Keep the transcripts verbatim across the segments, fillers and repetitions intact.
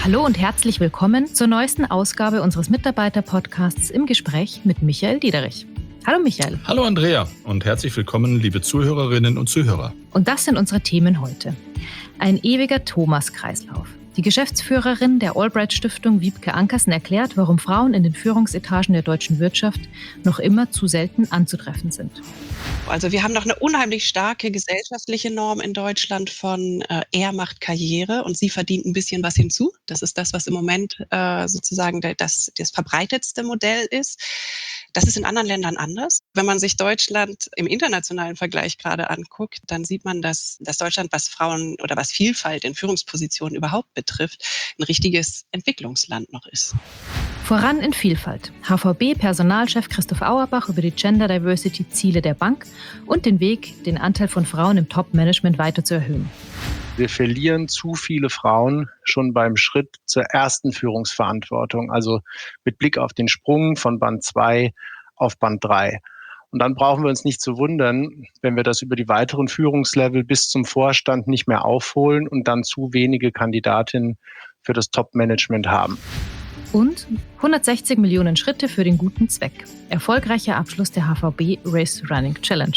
Hallo und herzlich willkommen zur neuesten Ausgabe unseres Mitarbeiter-Podcasts im Gespräch mit Michael Diederich. Hallo Michael. Hallo Andrea und herzlich willkommen, liebe Zuhörerinnen und Zuhörer. Und das sind unsere Themen heute. Ein ewiger Thomas-Kreislauf. Die Geschäftsführerin der Albright Stiftung, Wiebke Ankersen, erklärt, warum Frauen in den Führungsetagen der deutschen Wirtschaft noch immer zu selten anzutreffen sind. Also wir haben noch eine unheimlich starke gesellschaftliche Norm in Deutschland von äh, er macht Karriere und sie verdient ein bisschen was hinzu. Das ist das, was im Moment äh, sozusagen das, das verbreitetste Modell ist. Das ist in anderen Ländern anders. Wenn man sich Deutschland im internationalen Vergleich gerade anguckt, dann sieht man, dass, dass Deutschland, was Frauen oder was Vielfalt in Führungspositionen überhaupt betrifft, ein richtiges Entwicklungsland noch ist. Voran in Vielfalt. H V B-Personalchef Christoph Auerbach über die Gender Diversity Ziele der Bank und den Weg, den Anteil von Frauen im Top-Management weiter zu erhöhen. Wir verlieren zu viele Frauen schon beim Schritt zur ersten Führungsverantwortung, also mit Blick auf den Sprung von Band zwei auf Band drei. Und dann brauchen wir uns nicht zu wundern, wenn wir das über die weiteren Führungslevel bis zum Vorstand nicht mehr aufholen und dann zu wenige Kandidatinnen für das Top-Management haben. Und hundertsechzig Millionen Schritte für den guten Zweck. Erfolgreicher Abschluss der H V B Race Running Challenge.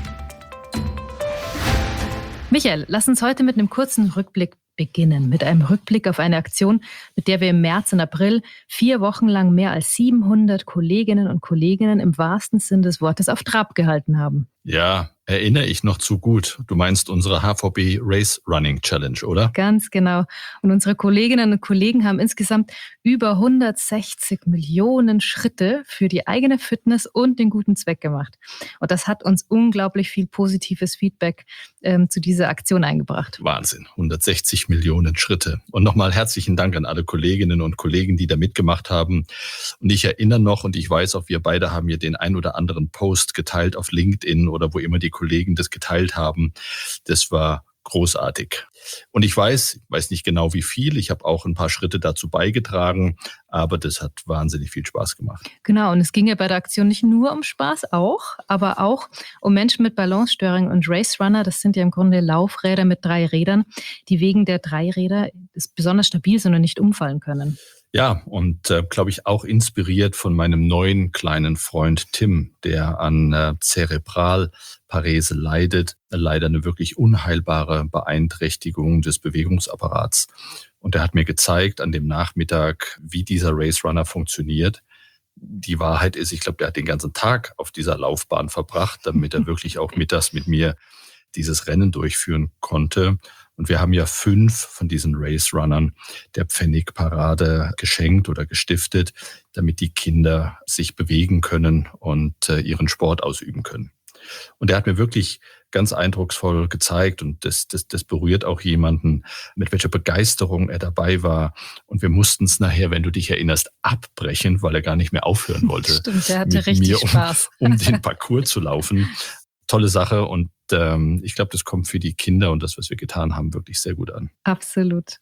Michael, lass uns heute mit einem kurzen Rückblick beginnen. Mit einem Rückblick auf eine Aktion, mit der wir im März und April vier Wochen lang mehr als siebenhundert Kolleginnen und Kollegen im wahrsten Sinn des Wortes auf Trab gehalten haben. Ja, erinnere ich noch zu gut. Du meinst unsere H V B Race Running Challenge, oder? Ganz genau. Und unsere Kolleginnen und Kollegen haben insgesamt über hundertsechzig Millionen Schritte für die eigene Fitness und den guten Zweck gemacht. Und das hat uns unglaublich viel positives Feedback ähm, zu dieser Aktion eingebracht. Wahnsinn, hundertsechzig Millionen Schritte. Und nochmal herzlichen Dank an alle Kolleginnen und Kollegen, die da mitgemacht haben. Und ich erinnere noch, und ich weiß auch, wir beide haben hier den ein oder anderen Post geteilt auf LinkedIn oder wo immer die Kollegen das geteilt haben. Das war großartig. Und ich weiß, weiß nicht genau wie viel, ich habe auch ein paar Schritte dazu beigetragen, aber das hat wahnsinnig viel Spaß gemacht. Genau, und es ging ja bei der Aktion nicht nur um Spaß, auch, aber auch um Menschen mit Balancestörungen und Race Runner. Das sind ja im Grunde Laufräder mit drei Rädern, die wegen der drei Räder besonders stabil sind und nicht umfallen können. Ja, und äh, glaube ich auch inspiriert von meinem neuen kleinen Freund Tim, der an äh, Zerebralparese leidet, leider eine wirklich unheilbare Beeinträchtigung des Bewegungsapparats. Und er hat mir gezeigt an dem Nachmittag, wie dieser Race Runner funktioniert. Die Wahrheit ist, ich glaube, der hat den ganzen Tag auf dieser Laufbahn verbracht, damit er wirklich auch mittags mit mir dieses Rennen durchführen konnte. Und wir haben ja fünf von diesen Race-Runnern der Pfennigparade geschenkt oder gestiftet, damit die Kinder sich bewegen können und äh, ihren Sport ausüben können. Und er hat mir wirklich ganz eindrucksvoll gezeigt, und das, das, das berührt auch jemanden, mit welcher Begeisterung er dabei war. Und wir mussten es nachher, wenn du dich erinnerst, abbrechen, weil er gar nicht mehr aufhören wollte. Stimmt, er hatte mit richtig mir, um, Spaß. um den Parcours zu laufen. Tolle Sache, und ähm, ich glaube, das kommt für die Kinder und das, was wir getan haben, wirklich sehr gut an. Absolut.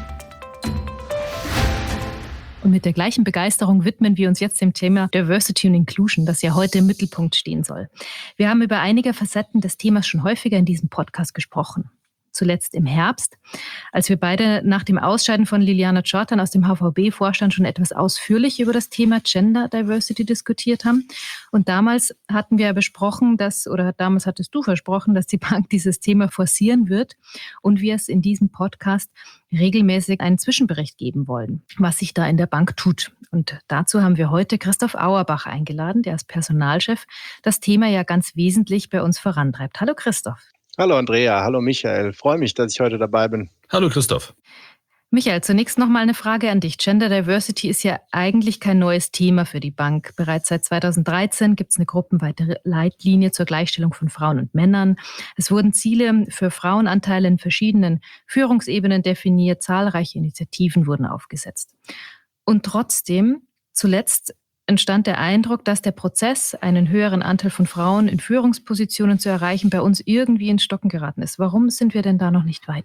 Und mit der gleichen Begeisterung widmen wir uns jetzt dem Thema Diversity und Inclusion, das ja heute im Mittelpunkt stehen soll. Wir haben über einige Facetten des Themas schon häufiger in diesem Podcast gesprochen. Zuletzt im Herbst, als wir beide nach dem Ausscheiden von Liliana Jordan aus dem H V B-Vorstand schon etwas ausführlich über das Thema Gender Diversity diskutiert haben. Und damals hatten wir besprochen, dass, oder damals hattest du versprochen, dass die Bank dieses Thema forcieren wird und wir es in diesem Podcast regelmäßig einen Zwischenbericht geben wollen, was sich da in der Bank tut. Und dazu haben wir heute Christoph Auerbach eingeladen, der als Personalchef das Thema ja ganz wesentlich bei uns vorantreibt. Hallo Christoph. Hallo Andrea, hallo Michael. Freue mich, dass ich heute dabei bin. Hallo Christoph. Michael, zunächst noch mal eine Frage an dich. Gender Diversity ist ja eigentlich kein neues Thema für die Bank. Bereits seit zweitausenddreizehn gibt es eine gruppenweite Leitlinie zur Gleichstellung von Frauen und Männern. Es wurden Ziele für Frauenanteile in verschiedenen Führungsebenen definiert. Zahlreiche Initiativen wurden aufgesetzt. Und trotzdem, zuletzt entstand der Eindruck, dass der Prozess, einen höheren Anteil von Frauen in Führungspositionen zu erreichen, bei uns irgendwie ins Stocken geraten ist. Warum sind wir denn da noch nicht weiter?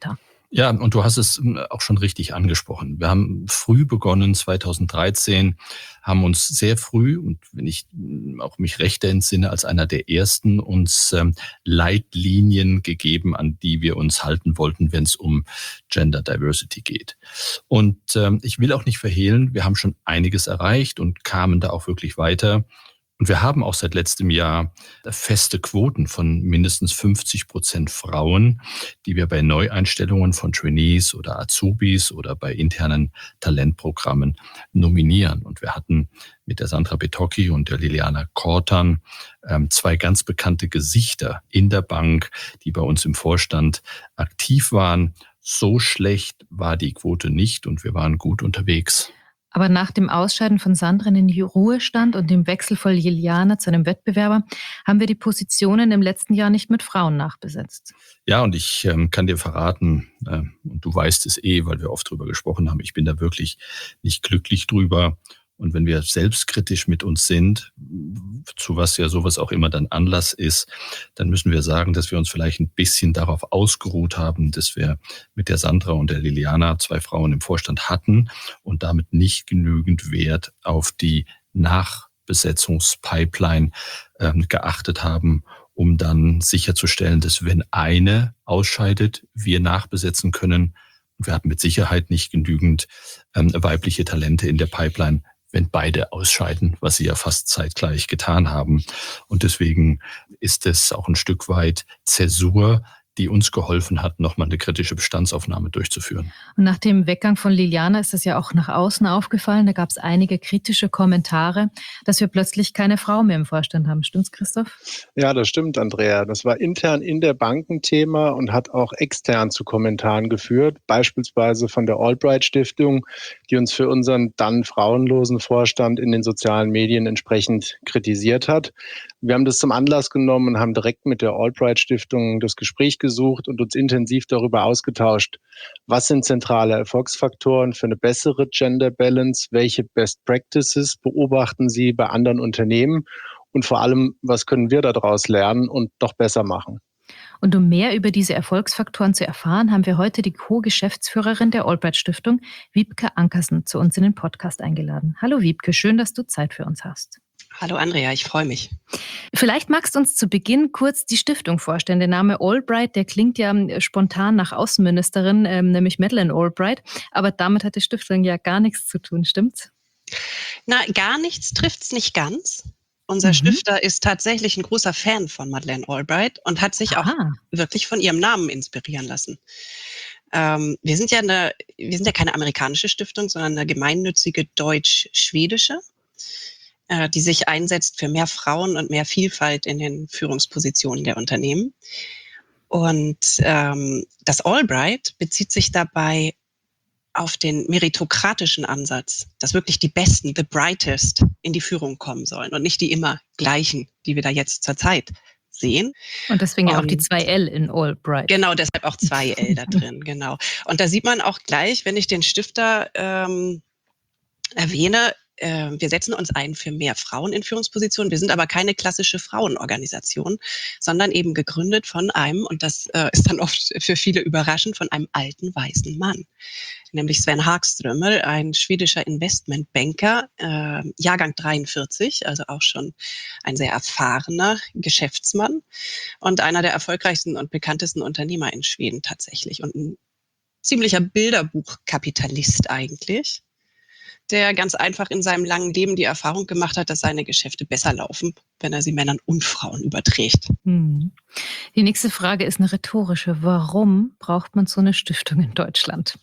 Ja, und du hast es auch schon richtig angesprochen. Wir haben früh begonnen, zweitausenddreizehn, haben uns sehr früh, und wenn ich auch mich recht entsinne, als einer der ersten uns ähm, Leitlinien gegeben, an die wir uns halten wollten, wenn es um Gender Diversity geht. Und ähm, ich will auch nicht verhehlen, wir haben schon einiges erreicht und kamen da auch wirklich weiter. Und wir haben auch seit letztem Jahr feste Quoten von mindestens fünfzig Prozent Frauen, die wir bei Neueinstellungen von Trainees oder Azubis oder bei internen Talentprogrammen nominieren. Und wir hatten mit der Sandra Betocchi und der Liliana Kortan ähm, zwei ganz bekannte Gesichter in der Bank, die bei uns im Vorstand aktiv waren. So schlecht war die Quote nicht und wir waren gut unterwegs. Aber nach dem Ausscheiden von Sandra in den Ruhestand und dem Wechsel von Liliana zu einem Wettbewerber haben wir die Positionen im letzten Jahr nicht mit Frauen nachbesetzt. Ja, und ich ähm, kann dir verraten, äh, und du weißt es eh, weil wir oft drüber gesprochen haben, ich bin da wirklich nicht glücklich drüber. Und wenn wir selbstkritisch mit uns sind, zu was ja sowas auch immer dann Anlass ist, dann müssen wir sagen, dass wir uns vielleicht ein bisschen darauf ausgeruht haben, dass wir mit der Sandra und der Liliana zwei Frauen im Vorstand hatten und damit nicht genügend Wert auf die Nachbesetzungspipeline ähm, geachtet haben, um dann sicherzustellen, dass wenn eine ausscheidet, wir nachbesetzen können. Und wir hatten mit Sicherheit nicht genügend ähm, weibliche Talente in der Pipeline, wenn beide ausscheiden, was sie ja fast zeitgleich getan haben. Und deswegen ist es auch ein Stück weit Zäsur, die uns geholfen hat, nochmal eine kritische Bestandsaufnahme durchzuführen. Und nach dem Weggang von Liliana ist das ja auch nach außen aufgefallen. Da gab es einige kritische Kommentare, dass wir plötzlich keine Frau mehr im Vorstand haben. Stimmt's, Christoph? Ja, das stimmt, Andrea. Das war intern in der Bank ein Thema und hat auch extern zu Kommentaren geführt, beispielsweise von der Albright Stiftung, die uns für unseren dann frauenlosen Vorstand in den sozialen Medien entsprechend kritisiert hat. Wir haben das zum Anlass genommen und haben direkt mit der Albright Stiftung das Gespräch gesucht und uns intensiv darüber ausgetauscht, was sind zentrale Erfolgsfaktoren für eine bessere Gender Balance, welche Best Practices beobachten Sie bei anderen Unternehmen und vor allem, was können wir daraus lernen und noch besser machen. Und um mehr über diese Erfolgsfaktoren zu erfahren, haben wir heute die Co-Geschäftsführerin der Albright Stiftung, Wiebke Ankersen, zu uns in den Podcast eingeladen. Hallo Wiebke, schön, dass du Zeit für uns hast. Hallo Andrea, ich freue mich. Vielleicht magst du uns zu Beginn kurz die Stiftung vorstellen. Der Name Albright, der klingt ja spontan nach Außenministerin, ähm, nämlich Madeleine Albright. Aber damit hat die Stiftung ja gar nichts zu tun, stimmt's? Na, gar nichts trifft's nicht ganz. Unser Mhm. Stifter ist tatsächlich ein großer Fan von Madeleine Albright und hat sich Aha. auch wirklich von ihrem Namen inspirieren lassen. Ähm, wir sind ja eine, wir sind ja keine amerikanische Stiftung, sondern eine gemeinnützige deutsch-schwedische, äh, die sich einsetzt für mehr Frauen und mehr Vielfalt in den Führungspositionen der Unternehmen. Und ähm, das Albright bezieht sich dabei auf den meritokratischen Ansatz, dass wirklich die Besten, the brightest, in die Führung kommen sollen und nicht die immer gleichen, die wir da jetzt zurzeit sehen. Und deswegen ja auch die Und zwei L in Albright. Genau, deshalb auch zwei L da drin, genau. Und da sieht man auch gleich, wenn ich den Stifter ähm, erwähne, äh, wir setzen uns ein für mehr Frauen in Führungspositionen. Wir sind aber keine klassische Frauenorganisation, sondern eben gegründet von einem, und das äh, ist dann oft für viele überraschend, von einem alten weißen Mann, nämlich Sven Hagströmer, ein schwedischer Investmentbanker, äh, Jahrgang dreiundvierzig, also auch schon ein sehr erfahrener Geschäftsmann und einer der erfolgreichsten und bekanntesten Unternehmer in Schweden tatsächlich und ein ziemlicher Bilderbuchkapitalist eigentlich, der ganz einfach in seinem langen Leben die Erfahrung gemacht hat, dass seine Geschäfte besser laufen, wenn er sie Männern und Frauen überträgt. Hm. Die nächste Frage ist eine rhetorische. Warum braucht man so eine Stiftung in Deutschland?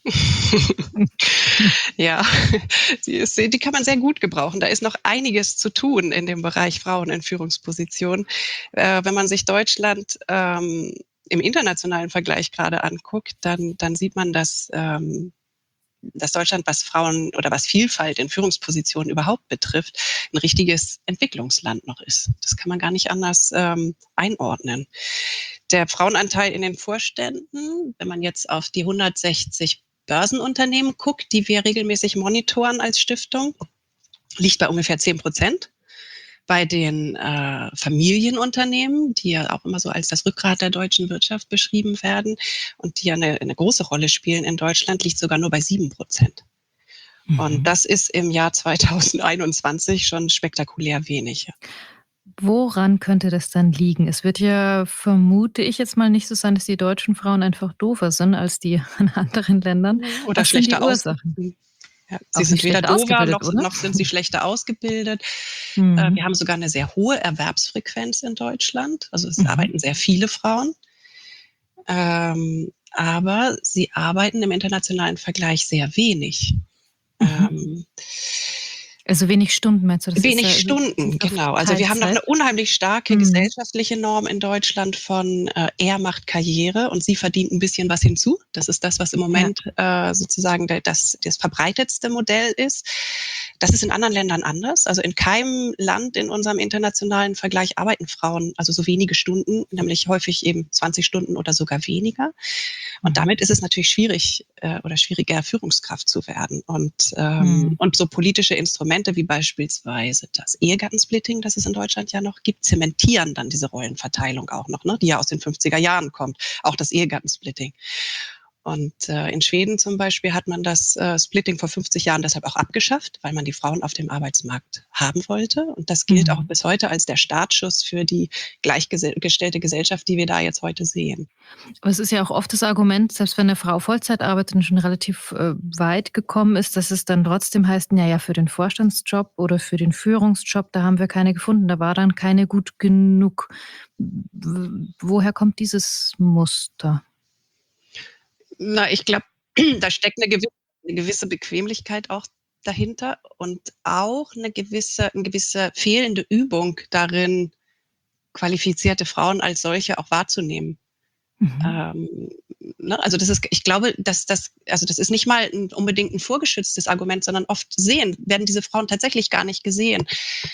Ja, die, ist, die kann man sehr gut gebrauchen. Da ist noch einiges zu tun in dem Bereich Frauen in Führungspositionen. Äh, wenn man sich Deutschland ähm, im internationalen Vergleich gerade anguckt, dann, dann sieht man, dass ähm, dass Deutschland, was Frauen oder was Vielfalt in Führungspositionen überhaupt betrifft, ein richtiges Entwicklungsland noch ist. Das kann man gar nicht anders ähm, einordnen. Der Frauenanteil in den Vorständen, wenn man jetzt auf die hundertsechzig Börsenunternehmen guckt, die wir regelmäßig monitoren als Stiftung, liegt bei ungefähr zehn Prozent. Bei den äh, Familienunternehmen, die ja auch immer so als das Rückgrat der deutschen Wirtschaft beschrieben werden und die ja eine, eine große Rolle spielen in Deutschland, liegt sogar nur bei sieben Prozent. Mhm. Und das ist im Jahr zweitausendeinundzwanzig schon spektakulär wenig. Woran könnte das dann liegen? Es wird ja, vermute ich jetzt mal, nicht so sein, dass die deutschen Frauen einfach doofer sind als die in anderen Ländern. Oder Was sind die schlechter Ursachen? ausgebildet. Ja, Auch sie sind nicht weder schlecht doofer, ausgebildet, noch, oder? noch sind sie schlechter ausgebildet. Mhm. Äh, wir haben sogar eine sehr hohe Erwerbsfrequenz in Deutschland. Also es Mhm. arbeiten sehr viele Frauen. Ähm, aber sie arbeiten im internationalen Vergleich sehr wenig. Mhm. Ähm, Also wenig Stunden, meinst du? Das wenig ist ja, Stunden, genau. Also wir haben noch eine unheimlich starke Mhm. gesellschaftliche Norm in Deutschland von äh, er macht Karriere und sie verdient ein bisschen was hinzu. Das ist das, was im Moment ja. äh, sozusagen der, das, das verbreitetste Modell ist. Das ist in anderen Ländern anders. Also in keinem Land in unserem internationalen Vergleich arbeiten Frauen also so wenige Stunden, nämlich häufig eben zwanzig Stunden oder sogar weniger. Und damit ist es natürlich schwierig äh, oder schwieriger, Führungskraft zu werden. Und, ähm, mhm. und so politische Instrumente wie beispielsweise das Ehegattensplitting, das es in Deutschland ja noch gibt, zementieren dann diese Rollenverteilung auch noch, ne, die ja aus den fünfziger Jahren kommt, auch das Ehegattensplitting. Und äh, in Schweden zum Beispiel hat man das äh, Splitting vor fünfzig Jahren deshalb auch abgeschafft, weil man die Frauen auf dem Arbeitsmarkt haben wollte. Und das gilt mhm. auch bis heute als der Startschuss für die gleichgestellte Gesellschaft, die wir da jetzt heute sehen. Aber es ist ja auch oft das Argument, selbst wenn eine Frau Vollzeit arbeitet und schon relativ äh, weit gekommen ist, dass es dann trotzdem heißt, naja, für den Vorstandsjob oder für den Führungsjob, da haben wir keine gefunden, da war dann keine gut genug. Woher kommt dieses Muster? Na, ich glaube, da steckt eine gewisse, eine gewisse Bequemlichkeit auch dahinter und auch eine gewisse, eine gewisse fehlende Übung darin, qualifizierte Frauen als solche auch wahrzunehmen. Mhm. Ähm, ne? Also das ist, ich glaube, dass das, also das ist nicht mal ein, unbedingt ein vorgeschütztes Argument, sondern oft sehen, werden diese Frauen tatsächlich gar nicht gesehen.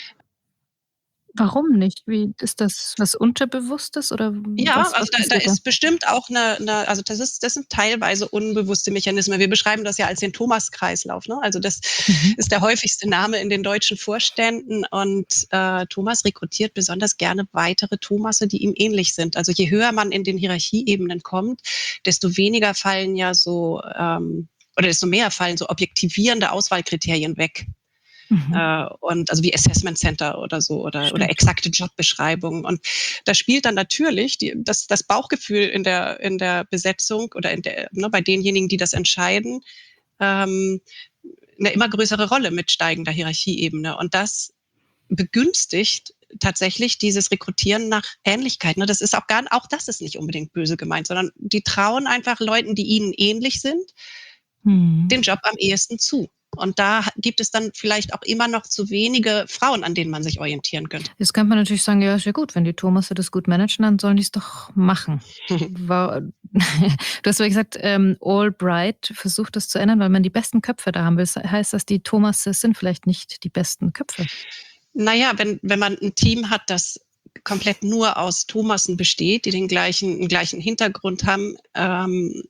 Warum nicht? Wie ist das was Unterbewusstes oder ja, was, also was da, da ist bestimmt auch eine, eine, also das ist, das sind teilweise unbewusste Mechanismen. Wir beschreiben das ja als den Thomas-Kreislauf. Ne? Also das mhm. ist der häufigste Name in den deutschen Vorständen und äh, Thomas rekrutiert besonders gerne weitere Thomasse, die ihm ähnlich sind. Also je höher man in den Hierarchieebenen kommt, desto weniger fallen ja so ähm, oder desto mehr fallen so objektivierende Auswahlkriterien weg. Mhm. Äh, und also wie Assessment Center oder so oder, oder exakte Jobbeschreibungen. Und da spielt dann natürlich die, das, das Bauchgefühl in der, in der Besetzung oder in der, ne, bei denjenigen, die das entscheiden, ähm, eine immer größere Rolle mit steigender Hierarchieebene. Und das begünstigt tatsächlich dieses Rekrutieren nach Ähnlichkeit. Ne? Das ist auch gar, auch das ist nicht unbedingt böse gemeint, sondern die trauen einfach Leuten, die ihnen ähnlich sind, mhm. den Job am ehesten zu. Und da gibt es dann vielleicht auch immer noch zu wenige Frauen, an denen man sich orientieren könnte. Jetzt könnte man natürlich sagen, ja, ist ja gut, wenn die Thomasse das gut managen, dann sollen die es doch machen. War, du hast ja gesagt, ähm, Albright versucht das zu ändern, weil man die besten Köpfe da haben will. Heißt das, die Thomasse sind vielleicht nicht die besten Köpfe? Naja, wenn, wenn man ein Team hat, das komplett nur aus Thomassen besteht, die den gleichen, den gleichen Hintergrund haben, ähm,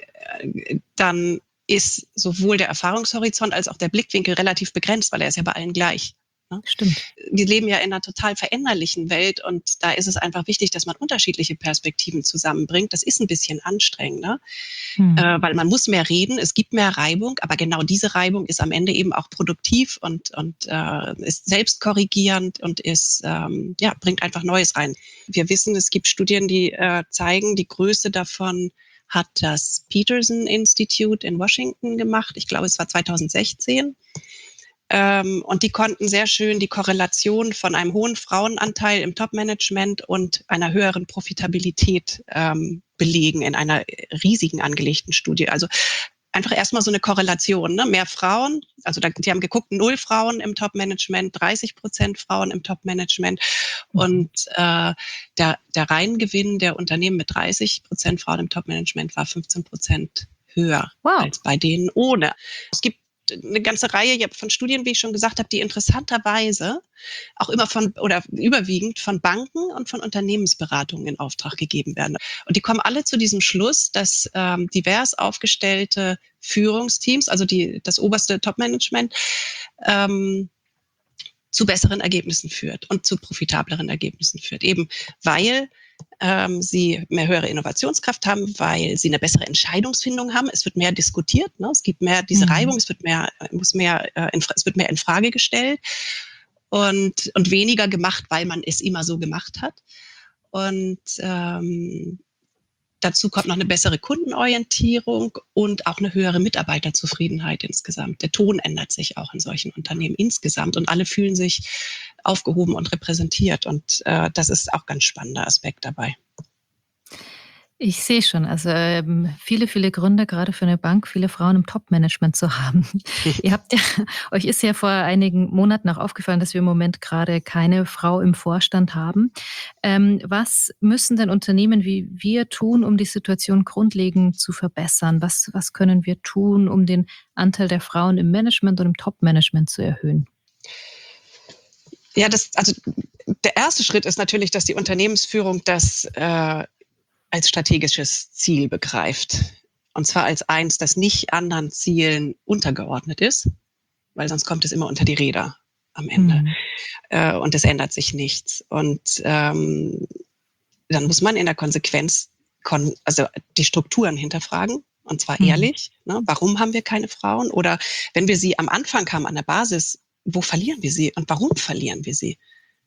dann ist sowohl der Erfahrungshorizont als auch der Blickwinkel relativ begrenzt, weil er ist ja bei allen gleich. Ne? Stimmt. Wir leben ja in einer total veränderlichen Welt und da ist es einfach wichtig, dass man unterschiedliche Perspektiven zusammenbringt. Das ist ein bisschen anstrengender, hm. äh, weil man muss mehr reden, es gibt mehr Reibung, aber genau diese Reibung ist am Ende eben auch produktiv und, und äh, ist selbstkorrigierend und ist, ähm, ja, bringt einfach Neues rein. Wir wissen, es gibt Studien, die äh, zeigen, die Größe davon hat das Peterson Institute in Washington gemacht. Ich glaube, es war zweitausendsechzehn. Ähm, und die konnten sehr schön die Korrelation von einem hohen Frauenanteil im Top-Management und einer höheren Profitabilität ähm, belegen in einer riesigen angelegten Studie. Also einfach erstmal so eine Korrelation, ne? Mehr Frauen, also da, die haben geguckt, null Frauen im Top-Management, dreißig Prozent Frauen im Top-Management und äh, der, der Reingewinn der Unternehmen mit dreißig Prozent Frauen im Top-Management war fünfzehn Prozent höher wow. als bei denen ohne. Es gibt eine ganze Reihe von Studien, wie ich schon gesagt habe, die interessanterweise auch immer von oder überwiegend von Banken und von Unternehmensberatungen in Auftrag gegeben werden. Und die kommen alle zu diesem Schluss, dass ähm, divers aufgestellte Führungsteams, also die, das oberste Top-Management, ähm, zu besseren Ergebnissen führt und zu profitableren Ergebnissen führt. Eben weil ähm, sie mehr höhere Innovationskraft haben, weil sie eine bessere Entscheidungsfindung haben. Es wird mehr diskutiert, ne? Es gibt mehr diese mhm. Reibung, es wird mehr, muss mehr, äh, in, es wird mehr in Frage gestellt und, und weniger gemacht, weil man es immer so gemacht hat. Und ähm, dazu kommt noch eine bessere Kundenorientierung und auch eine höhere Mitarbeiterzufriedenheit insgesamt. Der Ton ändert sich auch in solchen Unternehmen insgesamt und alle fühlen sich aufgehoben und repräsentiert. Und äh, das ist auch ein ganz spannender Aspekt dabei. Ich sehe schon, also ähm, viele, viele Gründe, gerade für eine Bank, viele Frauen im Top-Management zu haben. Ihr habt ja, euch ist ja vor einigen Monaten auch aufgefallen, dass wir im Moment gerade keine Frau im Vorstand haben. Ähm, was müssen denn Unternehmen wie wir tun, um die Situation grundlegend zu verbessern? Was, was können wir tun, um den Anteil der Frauen im Management und im Top-Management zu erhöhen? Ja, das, also der erste Schritt ist natürlich, dass die Unternehmensführung das äh, als strategisches Ziel begreift. Und zwar als eins, das nicht anderen Zielen untergeordnet ist, weil sonst kommt es immer unter die Räder am Ende. Mhm. Äh, und es ändert sich nichts. Und ähm, dann muss man in der Konsequenz kon- also die Strukturen hinterfragen. Und zwar mhm. ehrlich. Ne? Warum haben wir keine Frauen? Oder wenn wir sie am Anfang haben, an der Basis, wo verlieren wir sie und warum verlieren wir sie?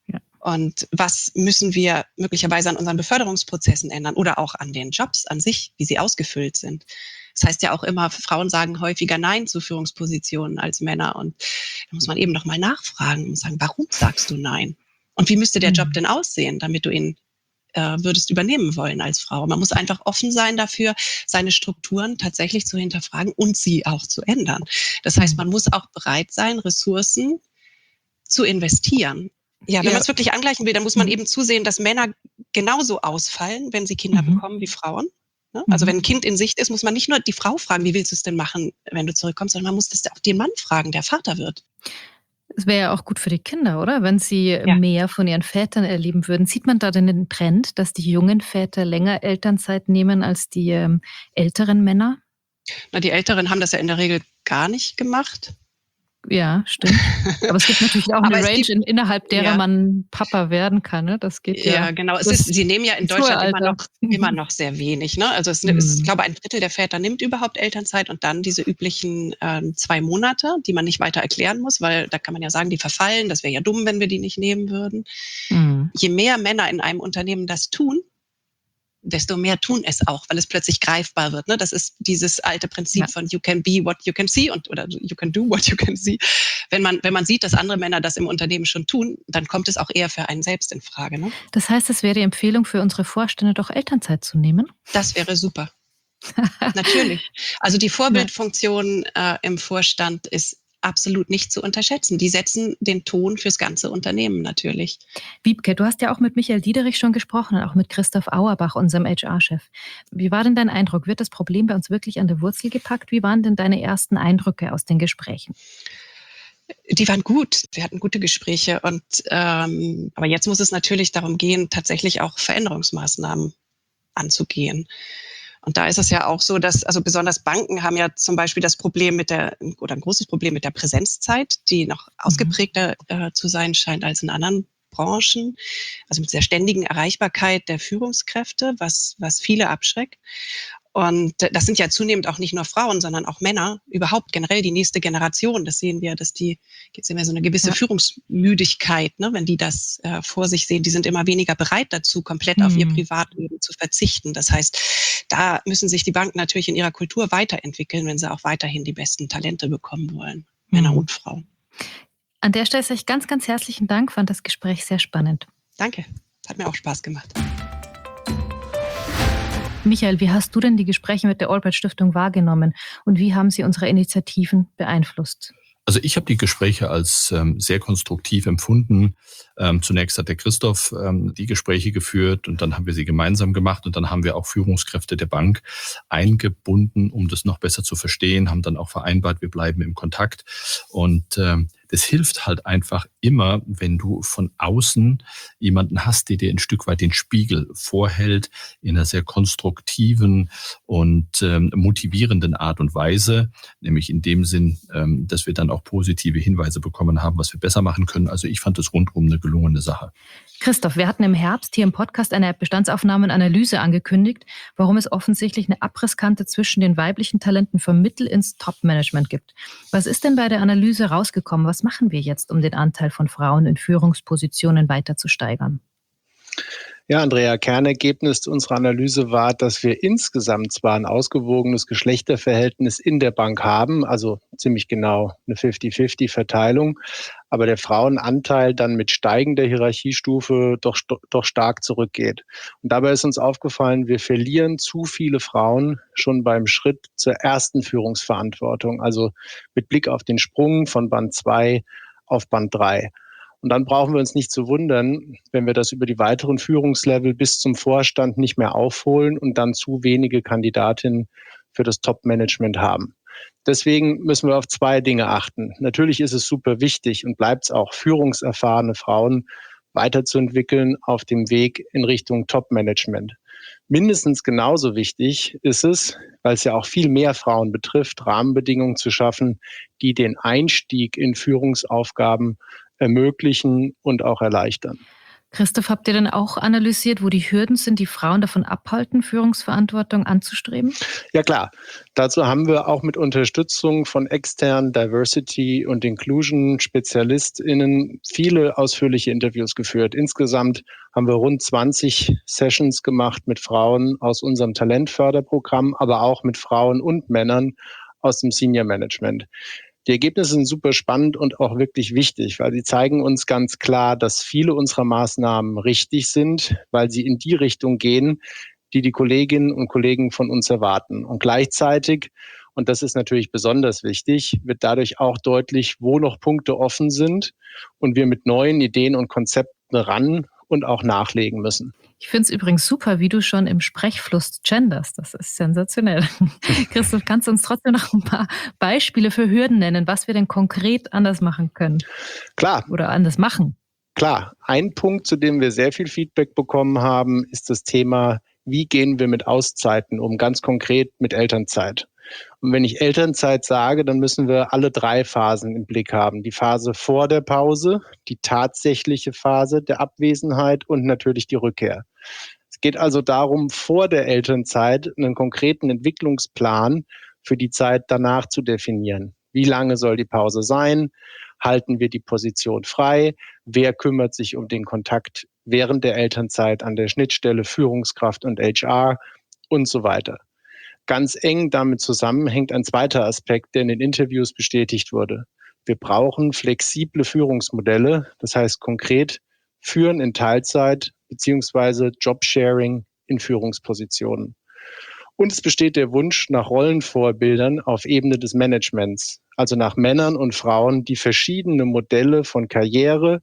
Und was müssen wir möglicherweise an unseren Beförderungsprozessen ändern oder auch an den Jobs an sich, wie sie ausgefüllt sind. Das heißt ja auch immer, Frauen sagen häufiger Nein zu Führungspositionen als Männer. Und da muss man eben nochmal nachfragen und sagen, warum sagst du Nein? Und wie müsste der Job denn aussehen, damit du ihn äh, würdest übernehmen wollen als Frau? Man muss einfach offen sein dafür, seine Strukturen tatsächlich zu hinterfragen und sie auch zu ändern. Das heißt, man muss auch bereit sein, Ressourcen zu investieren. Ja, wenn ja. man es wirklich angleichen will, dann muss man mhm. eben zusehen, dass Männer genauso ausfallen, wenn sie Kinder mhm. bekommen, wie Frauen. Ne? Also mhm. wenn ein Kind in Sicht ist, muss man nicht nur die Frau fragen, wie willst du es denn machen, wenn du zurückkommst, sondern man muss das auch den Mann fragen, der Vater wird. Es wäre ja auch gut für die Kinder, oder? Wenn sie ja. mehr von ihren Vätern erleben würden. Sieht man da denn den Trend, dass die jungen Väter länger Elternzeit nehmen als die ähm, älteren Männer? Na, die Älteren haben das ja in der Regel gar nicht gemacht. Ja, stimmt. Aber es gibt natürlich auch eine Range, gibt, in, innerhalb derer ja. man Papa werden kann. Ne? Das geht ja. Ja, genau. Es ist, sie nehmen ja in Deutschland immer noch, immer noch sehr wenig. Ne? Also es, mhm. ist, ich glaube, ein Drittel der Väter nimmt überhaupt Elternzeit und dann diese üblichen ähm, zwei Monate, die man nicht weiter erklären muss, weil da kann man ja sagen, die verfallen. Das wäre ja dumm, wenn wir die nicht nehmen würden. Mhm. Je mehr Männer in einem Unternehmen das tun, desto mehr tun es auch, weil es plötzlich greifbar wird. Ne? Das ist dieses alte Prinzip ja. von you can be what you can see und oder you can do what you can see. Wenn man, wenn man sieht, dass andere Männer das im Unternehmen schon tun, dann kommt es auch eher für einen selbst in Frage. Ne? Das heißt, es wäre die Empfehlung für unsere Vorstände, doch Elternzeit zu nehmen? Das wäre super. Natürlich. Also die Vorbildfunktion äh, im Vorstand ist absolut nicht zu unterschätzen. Die setzen den Ton fürs ganze Unternehmen natürlich. Wiebke, du hast ja auch mit Michael Diederich schon gesprochen und auch mit Christoph Auerbach, unserem H R-Chef. Wie war denn dein Eindruck? Wird das Problem bei uns wirklich an der Wurzel gepackt? Wie waren denn deine ersten Eindrücke aus den Gesprächen? Die waren gut. Wir hatten gute Gespräche. Und ähm, aber jetzt muss es natürlich darum gehen, tatsächlich auch Veränderungsmaßnahmen anzugehen. Und da ist es ja auch so, dass, also besonders Banken haben ja zum Beispiel das Problem mit der, oder ein großes Problem mit der Präsenzzeit, die noch ausgeprägter äh, zu sein scheint als in anderen Branchen. Also mit der ständigen Erreichbarkeit der Führungskräfte, was, was viele abschreckt. Und das sind ja zunehmend auch nicht nur Frauen, sondern auch Männer, überhaupt generell die nächste Generation. Das sehen wir, dass die, gibt es immer so eine gewisse ja. Führungsmüdigkeit, ne, wenn die das äh, vor sich sehen. Die sind immer weniger bereit dazu, komplett mhm. auf ihr Privatleben zu verzichten. Das heißt, da müssen sich die Banken natürlich in ihrer Kultur weiterentwickeln, wenn sie auch weiterhin die besten Talente bekommen wollen, mhm. Männer und Frauen. An der Stelle sage ich ganz, ganz herzlichen Dank, fand das Gespräch sehr spannend. Danke, hat mir auch Spaß gemacht. Michael, wie hast du denn die Gespräche mit der Albright-Stiftung wahrgenommen und wie haben sie unsere Initiativen beeinflusst? Also ich habe die Gespräche als ähm, sehr konstruktiv empfunden. Ähm, zunächst hat der Christoph ähm, die Gespräche geführt und dann haben wir sie gemeinsam gemacht und dann haben wir auch Führungskräfte der Bank eingebunden, um das noch besser zu verstehen, haben dann auch vereinbart, wir bleiben im Kontakt und ähm, das hilft halt einfach immer, wenn du von außen jemanden hast, der dir ein Stück weit den Spiegel vorhält, in einer sehr konstruktiven und ähm, motivierenden Art und Weise, nämlich in dem Sinn, ähm, dass wir dann auch positive Hinweise bekommen haben, was wir besser machen können. Also ich fand das rundum eine gelungene Sache. Christoph, wir hatten im Herbst hier im Podcast eine Bestandsaufnahme und Analyse angekündigt, warum es offensichtlich eine Abrisskante zwischen den weiblichen Talenten vom Mittel ins Top-Management gibt. Was ist denn bei der Analyse rausgekommen? Was machen wir jetzt, um den Anteil von Frauen in Führungspositionen weiter zu steigern? Ja, Andrea, Kernergebnis unserer Analyse war, dass wir insgesamt zwar ein ausgewogenes Geschlechterverhältnis in der Bank haben, also ziemlich genau eine fünfzig fünfzig Verteilung, aber der Frauenanteil dann mit steigender Hierarchiestufe doch, doch stark zurückgeht. Und dabei ist uns aufgefallen, wir verlieren zu viele Frauen schon beim Schritt zur ersten Führungsverantwortung, also mit Blick auf den Sprung von Band zwei auf Band drei. Und dann brauchen wir uns nicht zu wundern, wenn wir das über die weiteren Führungslevel bis zum Vorstand nicht mehr aufholen und dann zu wenige Kandidatinnen für das Top-Management haben. Deswegen müssen wir auf zwei Dinge achten. Natürlich ist es super wichtig und bleibt es auch, führungserfahrene Frauen weiterzuentwickeln auf dem Weg in Richtung Top-Management. Mindestens genauso wichtig ist es, weil es ja auch viel mehr Frauen betrifft, Rahmenbedingungen zu schaffen, die den Einstieg in Führungsaufgaben ermöglichen und auch erleichtern. Christoph, habt ihr denn auch analysiert, wo die Hürden sind, die Frauen davon abhalten, Führungsverantwortung anzustreben? Ja klar, dazu haben wir auch mit Unterstützung von externen Diversity- und Inclusion-SpezialistInnen viele ausführliche Interviews geführt. Insgesamt haben wir rund zwanzig Sessions gemacht mit Frauen aus unserem Talentförderprogramm, aber auch mit Frauen und Männern aus dem Senior Management. Die Ergebnisse sind super spannend und auch wirklich wichtig, weil sie zeigen uns ganz klar, dass viele unserer Maßnahmen richtig sind, weil sie in die Richtung gehen, die die Kolleginnen und Kollegen von uns erwarten. Und gleichzeitig, und das ist natürlich besonders wichtig, wird dadurch auch deutlich, wo noch Punkte offen sind und wir mit neuen Ideen und Konzepten ran und auch nachlegen müssen. Ich finde es übrigens super, wie du schon im Sprechfluss genderst. Das ist sensationell. Christoph, kannst du uns trotzdem noch ein paar Beispiele für Hürden nennen, was wir denn konkret anders machen können? Klar. Oder anders machen? Klar. Ein Punkt, zu dem wir sehr viel Feedback bekommen haben, ist das Thema, wie gehen wir mit Auszeiten um, ganz konkret mit Elternzeit. Und wenn ich Elternzeit sage, dann müssen wir alle drei Phasen im Blick haben. Die Phase vor der Pause, die tatsächliche Phase der Abwesenheit und natürlich die Rückkehr. Es geht also darum, vor der Elternzeit einen konkreten Entwicklungsplan für die Zeit danach zu definieren. Wie lange soll die Pause sein? Halten wir die Position frei? Wer kümmert sich um den Kontakt während der Elternzeit an der Schnittstelle Führungskraft und H R und so weiter? Ganz eng damit zusammenhängt ein zweiter Aspekt, der in den Interviews bestätigt wurde. Wir brauchen flexible Führungsmodelle, das heißt konkret Führen in Teilzeit beziehungsweise Jobsharing in Führungspositionen. Und es besteht der Wunsch nach Rollenvorbildern auf Ebene des Managements, also nach Männern und Frauen, die verschiedene Modelle von Karriere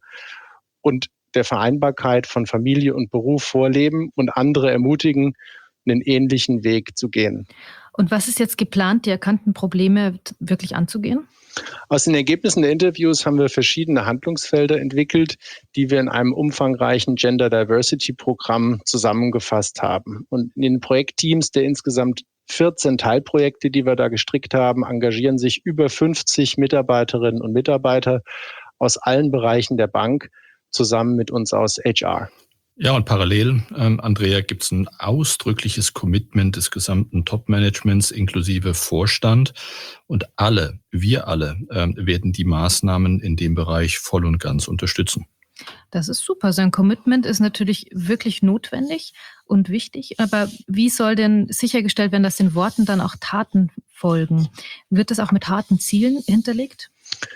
und der Vereinbarkeit von Familie und Beruf vorleben und andere ermutigen, einen ähnlichen Weg zu gehen. Und was ist jetzt geplant, die erkannten Probleme wirklich anzugehen? Aus den Ergebnissen der Interviews haben wir verschiedene Handlungsfelder entwickelt, die wir in einem umfangreichen Gender Diversity Programm zusammengefasst haben. Und in den Projektteams der insgesamt vierzehn Teilprojekte, die wir da gestrickt haben, engagieren sich über fünfzig Mitarbeiterinnen und Mitarbeiter aus allen Bereichen der Bank zusammen mit uns aus H R. Ja, und parallel, ähm, Andrea, gibt es ein ausdrückliches Commitment des gesamten Top-Managements inklusive Vorstand. Und alle, wir alle, ähm, werden die Maßnahmen in dem Bereich voll und ganz unterstützen. Das ist super. Sein Commitment ist natürlich wirklich notwendig und wichtig. Aber wie soll denn sichergestellt werden, dass den Worten dann auch Taten folgen? Wird das auch mit harten Zielen hinterlegt?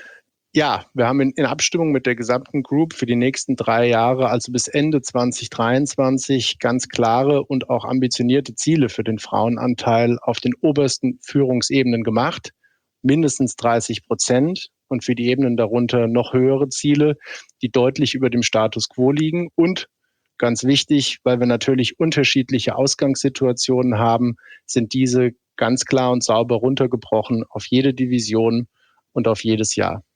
Ja, wir haben in, in Abstimmung mit der gesamten Group für die nächsten drei Jahre, also bis Ende zwanzig dreiundzwanzig, ganz klare und auch ambitionierte Ziele für den Frauenanteil auf den obersten Führungsebenen gemacht. Mindestens dreißig Prozent und für die Ebenen darunter noch höhere Ziele, die deutlich über dem Status quo liegen. Und ganz wichtig, weil wir natürlich unterschiedliche Ausgangssituationen haben, sind diese ganz klar und sauber runtergebrochen auf jede Division und auf jedes Jahr.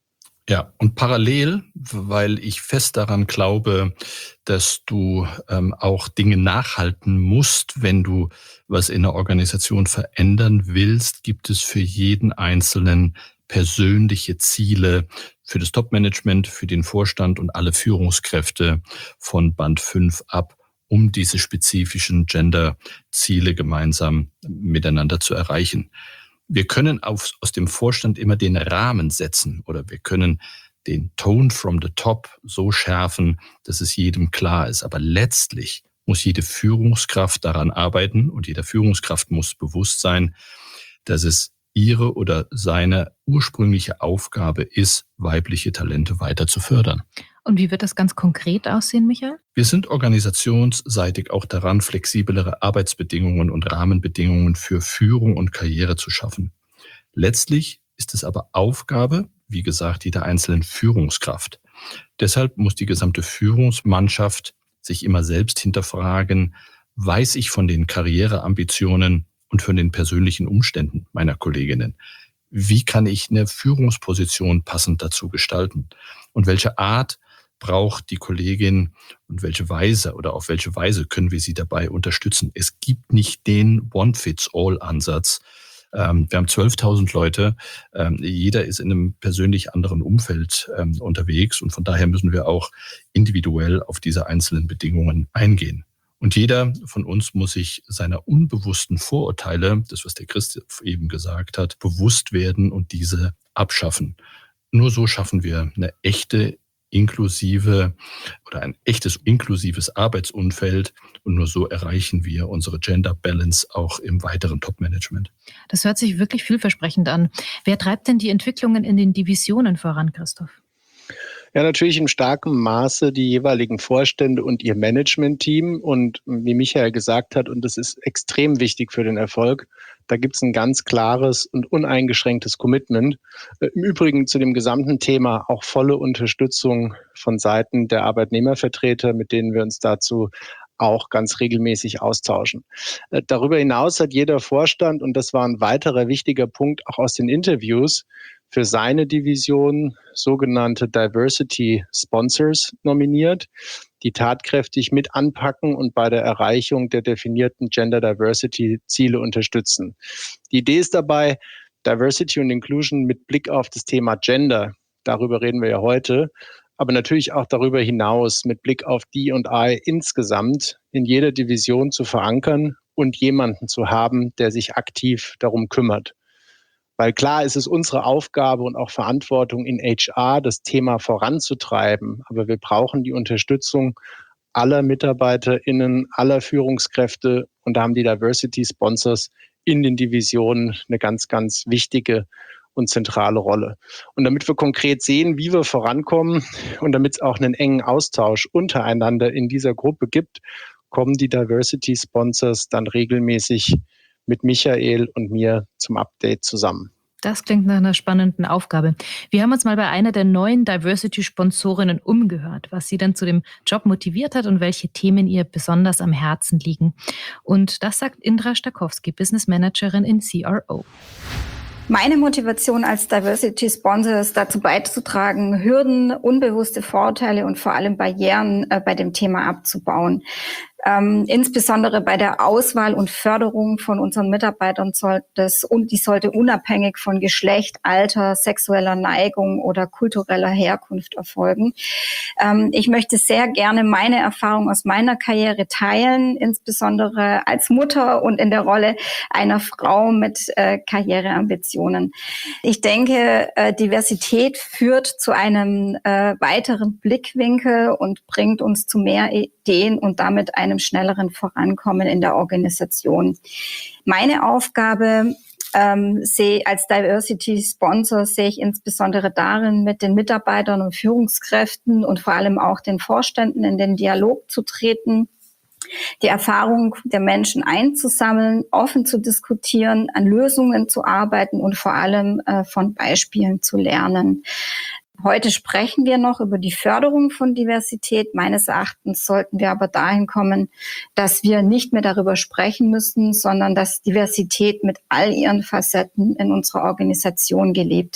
Ja, und parallel, weil ich fest daran glaube, dass du ähm, auch Dinge nachhalten musst, wenn du was in der Organisation verändern willst, gibt es für jeden Einzelnen persönliche Ziele für das Top-Management, für den Vorstand und alle Führungskräfte von Band fünf ab, um diese spezifischen Gender-Ziele gemeinsam miteinander zu erreichen. Wir können auf, aus dem Vorstand immer den Rahmen setzen oder wir können den Tone from the top so schärfen, dass es jedem klar ist. Aber letztlich muss jede Führungskraft daran arbeiten und jeder Führungskraft muss bewusst sein, dass es ihre oder seine ursprüngliche Aufgabe ist, weibliche Talente weiter zu fördern. Und wie wird das ganz konkret aussehen, Michael? Wir sind organisationsseitig auch daran, flexiblere Arbeitsbedingungen und Rahmenbedingungen für Führung und Karriere zu schaffen. Letztlich ist es aber Aufgabe, wie gesagt, jeder einzelnen Führungskraft. Deshalb muss die gesamte Führungsmannschaft sich immer selbst hinterfragen, weiß ich von den Karriereambitionen und von den persönlichen Umständen meiner Kolleginnen? Wie kann ich eine Führungsposition passend dazu gestalten? Und welche Art braucht die Kollegin und welche Weise oder auf welche Weise können wir sie dabei unterstützen? Es gibt nicht den One-Fits-All-Ansatz. Ähm, wir haben zwölftausend Leute. Ähm, jeder ist in einem persönlich anderen Umfeld ähm, unterwegs und von daher müssen wir auch individuell auf diese einzelnen Bedingungen eingehen. Und jeder von uns muss sich seiner unbewussten Vorurteile, das was der Christoph eben gesagt hat, bewusst werden und diese abschaffen. Nur so schaffen wir eine echte inklusive oder ein echtes inklusives Arbeitsumfeld und nur so erreichen wir unsere Gender Balance auch im weiteren Top-Management. Das hört sich wirklich vielversprechend an. Wer treibt denn die Entwicklungen in den Divisionen voran, Christoph? Ja, natürlich in starkem Maße die jeweiligen Vorstände und ihr Management-Team. Und wie Michael gesagt hat, und das ist extrem wichtig für den Erfolg, da gibt es ein ganz klares und uneingeschränktes Commitment. Im Übrigen zu dem gesamten Thema auch volle Unterstützung von Seiten der Arbeitnehmervertreter, mit denen wir uns dazu auch ganz regelmäßig austauschen. Darüber hinaus hat jeder Vorstand, und das war ein weiterer wichtiger Punkt auch aus den Interviews, für seine Division sogenannte Diversity Sponsors nominiert, die tatkräftig mit anpacken und bei der Erreichung der definierten Gender Diversity Ziele unterstützen. Die Idee ist dabei, Diversity und Inclusion mit Blick auf das Thema Gender, darüber reden wir ja heute, aber natürlich auch darüber hinaus mit Blick auf D und I insgesamt in jeder Division zu verankern und jemanden zu haben, der sich aktiv darum kümmert. Weil klar ist es unsere Aufgabe und auch Verantwortung in H R, das Thema voranzutreiben. Aber wir brauchen die Unterstützung aller MitarbeiterInnen, aller Führungskräfte. Und da haben die Diversity Sponsors in den Divisionen eine ganz, ganz wichtige und zentrale Rolle. Und damit wir konkret sehen, wie wir vorankommen und damit es auch einen engen Austausch untereinander in dieser Gruppe gibt, kommen die Diversity Sponsors dann regelmäßig mit Michael und mir zum Update zusammen. Das klingt nach einer spannenden Aufgabe. Wir haben uns mal bei einer der neuen Diversity-Sponsorinnen umgehört, was sie dann zu dem Job motiviert hat und welche Themen ihr besonders am Herzen liegen. Und das sagt Indra Stakowski, Business Managerin in C R O. Meine Motivation als Diversity Sponsor ist dazu beizutragen, Hürden, unbewusste Vorurteile und vor allem Barrieren äh, bei dem Thema abzubauen. Ähm, insbesondere bei der Auswahl und Förderung von unseren Mitarbeitern sollte es, und die sollte unabhängig von Geschlecht, Alter, sexueller Neigung oder kultureller Herkunft erfolgen. Ähm, ich möchte sehr gerne meine Erfahrung aus meiner Karriere teilen, insbesondere als Mutter und in der Rolle einer Frau mit äh, Karriereambitionen. Ich denke, äh, Diversität führt zu einem äh, weiteren Blickwinkel und bringt uns zu mehr Ideen und damit einem schnelleren Vorankommen in der Organisation. Meine Aufgabe ähm, sehe als Diversity Sponsor sehe ich insbesondere darin, mit den Mitarbeitern und Führungskräften und vor allem auch den Vorständen in den Dialog zu treten, die Erfahrung der Menschen einzusammeln, offen zu diskutieren, an Lösungen zu arbeiten und vor allem äh, von Beispielen zu lernen. Heute sprechen wir noch über die Förderung von Diversität. Meines Erachtens sollten wir aber dahin kommen, dass wir nicht mehr darüber sprechen müssen, sondern dass Diversität mit all ihren Facetten in unserer Organisation gelebt wird.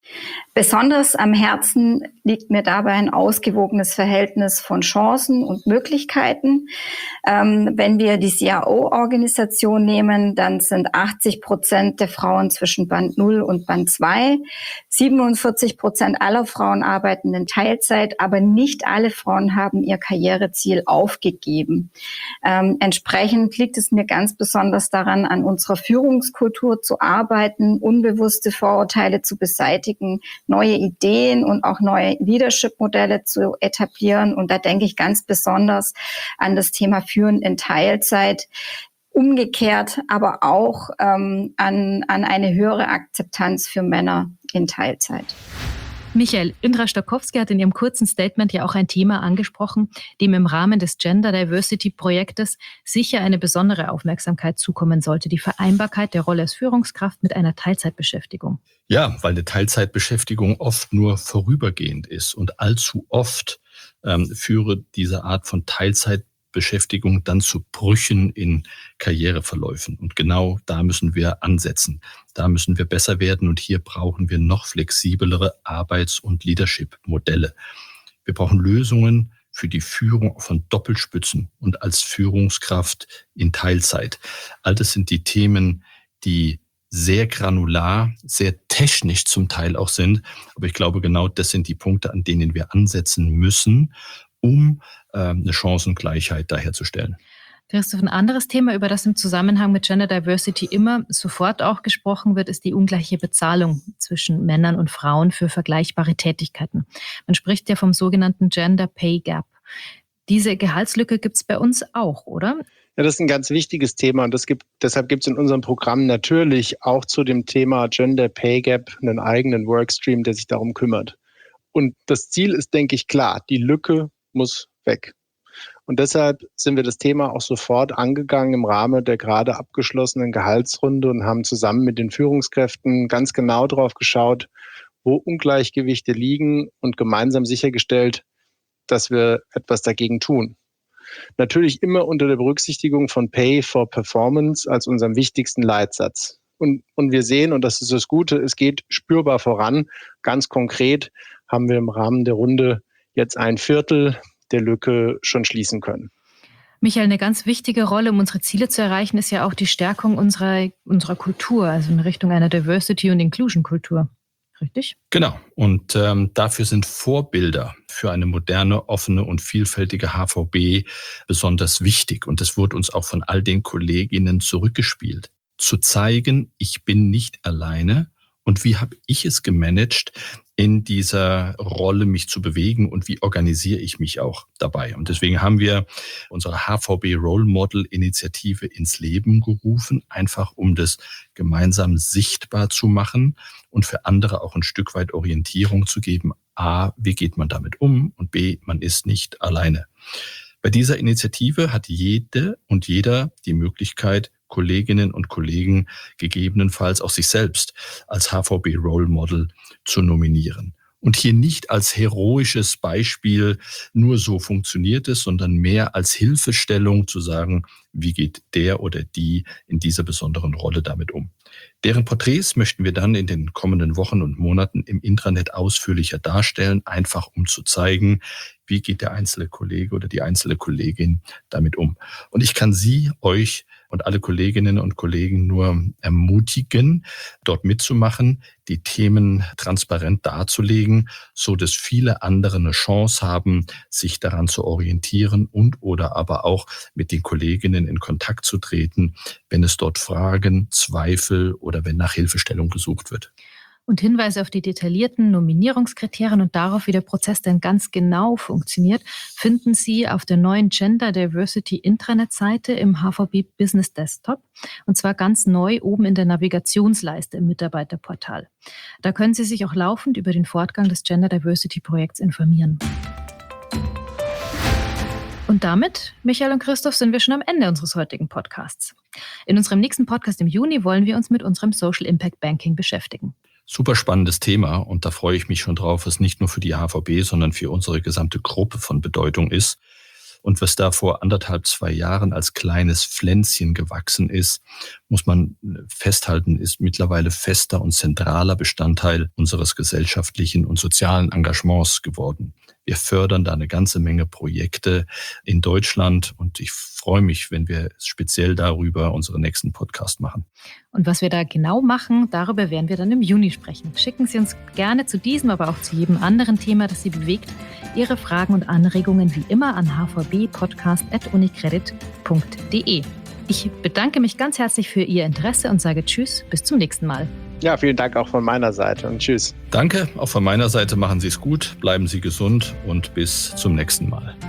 Besonders am Herzen liegt mir dabei ein ausgewogenes Verhältnis von Chancen und Möglichkeiten. Ähm, wenn wir die C R O-Organisation nehmen, dann sind achtzig Prozent der Frauen zwischen Band null und Band zwei. siebenundvierzig Prozent aller Frauen arbeiten in Teilzeit, aber nicht alle Frauen haben ihr Karriereziel aufgegeben. Ähm, entsprechend liegt es mir ganz besonders daran, an unserer Führungskultur zu arbeiten, unbewusste Vorurteile zu beseitigen, neue Ideen und auch neue Leadership-Modelle zu etablieren. Und da denke ich ganz besonders an das Thema Führen in Teilzeit. Umgekehrt aber auch ähm, an, an eine höhere Akzeptanz für Männer in Teilzeit. Michael, Indra Stokowski hat in ihrem kurzen Statement ja auch ein Thema angesprochen, dem im Rahmen des Gender Diversity Projektes sicher eine besondere Aufmerksamkeit zukommen sollte, die Vereinbarkeit der Rolle als Führungskraft mit einer Teilzeitbeschäftigung. Ja, weil eine Teilzeitbeschäftigung oft nur vorübergehend ist und allzu oft ähm, führe diese Art von Teilzeitbeschäftigung dann zu Brüchen in Karriereverläufen. Und genau da müssen wir ansetzen. Da müssen wir besser werden und hier brauchen wir noch flexiblere Arbeits- und Leadership-Modelle. Wir brauchen Lösungen für die Führung von Doppelspützen und als Führungskraft in Teilzeit. All das sind die Themen, die sehr granular, sehr technisch zum Teil auch sind. Aber ich glaube, genau das sind die Punkte, an denen wir ansetzen müssen, um äh, eine Chancengleichheit da herzustellen. Christoph, ein anderes Thema, über das im Zusammenhang mit Gender Diversity immer sofort auch gesprochen wird, ist die ungleiche Bezahlung zwischen Männern und Frauen für vergleichbare Tätigkeiten. Man spricht ja vom sogenannten Gender Pay Gap. Diese Gehaltslücke gibt es bei uns auch, oder? Ja, das ist ein ganz wichtiges Thema und das gibt, deshalb gibt es in unserem Programm natürlich auch zu dem Thema Gender Pay Gap einen eigenen Workstream, der sich darum kümmert. Und das Ziel ist, denke ich, klar, die Lücke muss weg. Und deshalb sind wir das Thema auch sofort angegangen im Rahmen der gerade abgeschlossenen Gehaltsrunde und haben zusammen mit den Führungskräften ganz genau drauf geschaut, wo Ungleichgewichte liegen und gemeinsam sichergestellt, dass wir etwas dagegen tun. Natürlich immer unter der Berücksichtigung von Pay for Performance als unserem wichtigsten Leitsatz. Und, und wir sehen, und das ist das Gute, es geht spürbar voran. Ganz konkret haben wir im Rahmen der Runde jetzt ein Viertel der Lücke schon schließen können. Michael, eine ganz wichtige Rolle, um unsere Ziele zu erreichen, ist ja auch die Stärkung unserer, unserer Kultur, also in Richtung einer Diversity- und Inclusion-Kultur. Richtig? Genau. Und ähm, dafür sind Vorbilder für eine moderne, offene und vielfältige H V B besonders wichtig. Und das wurde uns auch von all den Kolleginnen zurückgespielt. Zu zeigen, ich bin nicht alleine und wie habe ich es gemanagt, in dieser Rolle mich zu bewegen und wie organisiere ich mich auch dabei. Und deswegen haben wir unsere H V B Role Model Initiative ins Leben gerufen, einfach um das gemeinsam sichtbar zu machen und für andere auch ein Stück weit Orientierung zu geben. A, wie geht man damit um? Und B, man ist nicht alleine. Bei dieser Initiative hat jede und jeder die Möglichkeit, Kolleginnen und Kollegen gegebenenfalls auch sich selbst als H V B Role Model zu nominieren. Und hier nicht als heroisches Beispiel, nur so funktioniert es, sondern mehr als Hilfestellung zu sagen, wie geht der oder die in dieser besonderen Rolle damit um. Deren Porträts möchten wir dann in den kommenden Wochen und Monaten im Intranet ausführlicher darstellen, einfach um zu zeigen, wie geht der einzelne Kollege oder die einzelne Kollegin damit um. Und ich kann Sie, euch und alle Kolleginnen und Kollegen nur ermutigen, dort mitzumachen, die Themen transparent darzulegen, so dass viele andere eine Chance haben, sich daran zu orientieren und oder aber auch mit den Kolleginnen in Kontakt zu treten, wenn es dort Fragen, Zweifel oder wenn nach Hilfestellung gesucht wird. Und Hinweise auf die detaillierten Nominierungskriterien und darauf, wie der Prozess denn ganz genau funktioniert, finden Sie auf der neuen Gender Diversity Intranet-Seite im H V B Business Desktop. Und zwar ganz neu oben in der Navigationsleiste im Mitarbeiterportal. Da können Sie sich auch laufend über den Fortgang des Gender Diversity Projekts informieren. Und damit, Michael und Christoph, sind wir schon am Ende unseres heutigen Podcasts. In unserem nächsten Podcast im Juni wollen wir uns mit unserem Social Impact Banking beschäftigen. Super spannendes Thema und da freue ich mich schon drauf, was nicht nur für die H V B, sondern für unsere gesamte Gruppe von Bedeutung ist. Und was da vor anderthalb, zwei Jahren als kleines Pflänzchen gewachsen ist, muss man festhalten, ist mittlerweile fester und zentraler Bestandteil unseres gesellschaftlichen und sozialen Engagements geworden. Wir fördern da eine ganze Menge Projekte in Deutschland und ich freue mich, wenn wir speziell darüber unseren nächsten Podcast machen. Und was wir da genau machen, darüber werden wir dann im Juni sprechen. Schicken Sie uns gerne zu diesem, aber auch zu jedem anderen Thema, das Sie bewegt, Ihre Fragen und Anregungen wie immer an h v b podcast at unicredit punkt d e. Ich bedanke mich ganz herzlich für Ihr Interesse und sage Tschüss, bis zum nächsten Mal. Ja, vielen Dank auch von meiner Seite und tschüss. Danke, auch von meiner Seite machen Sie es gut, bleiben Sie gesund und bis zum nächsten Mal.